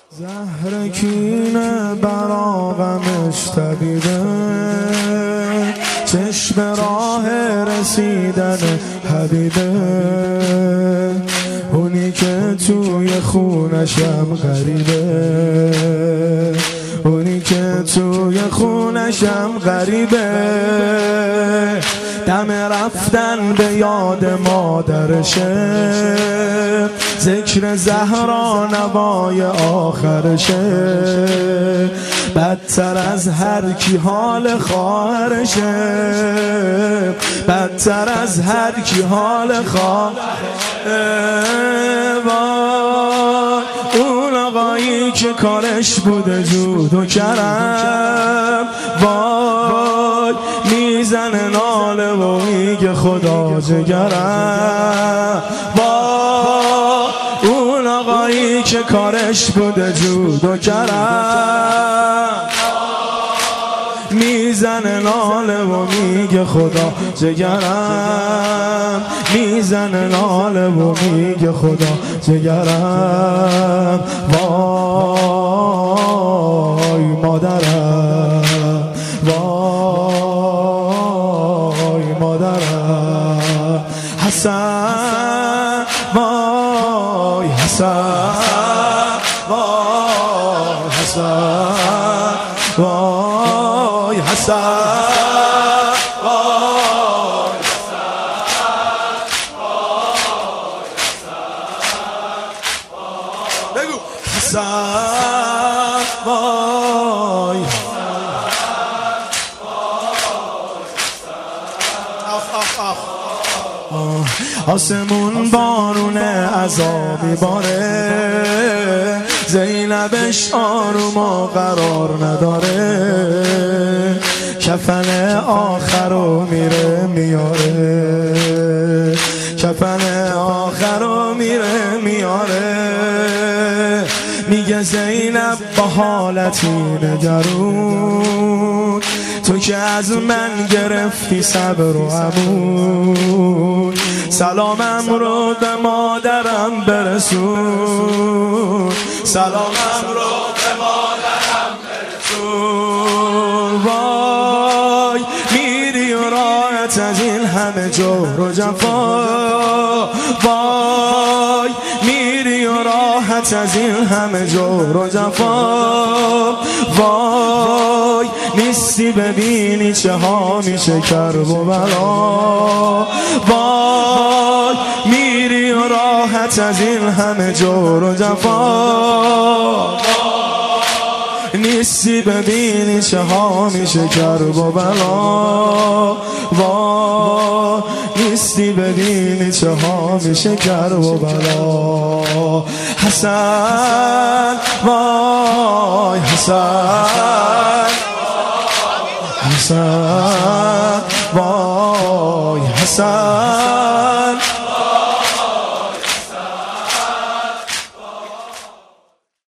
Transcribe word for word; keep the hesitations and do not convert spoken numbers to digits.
زهر کینه برا غمش طبیبه، چشم راه رسیدن حبیبه، اونی که توی خونشم غریبه، اونی که توی خونشم غریبه، دم رفتن به یاد مادرشه، ذکر زهرا نوای آخرشه، بدتر از هر کی حال خواهرشه، بدتر از هر کی حال خواهرشه. اون آقایی که کارش بوده جود و کرم، وای میزنه ناله و میگه خدا جگرم، وای اون آقایی که کارش بوده جود و کرم، میزنه ناله و میگه خدا جگرم، میزنه ناله و میگه خدا جگرم. وای مادرم، وای مادرم، حسن، وای حسن، وای حسن، وای حسن، بگو حسن، وای آسمون بارون عذاب میباره، زینبش آروم و قرار نداره، کفن آخرو میره میاره، کفن آخرو میره میاره، میگه زینب با حالتی نگرون، تو که از من گرفتی صبر و امون، سلامم رو به مادرم برسون، سلامم رو به مادرم برسون. وای میری و راحت از این همه جور و جفا، وای میری و راحت از این همه جور و جفا، وای نیستی ببینی چه ها میشه کرب و بلا، وای میری و راحت از این همه جور و جفا، نیستی ببینی چه ها میشه کرب و بلا، وای نیستی ببینی چه ها میشه کرب و بلا. حسن، وای حسن، حسن، وای حسن.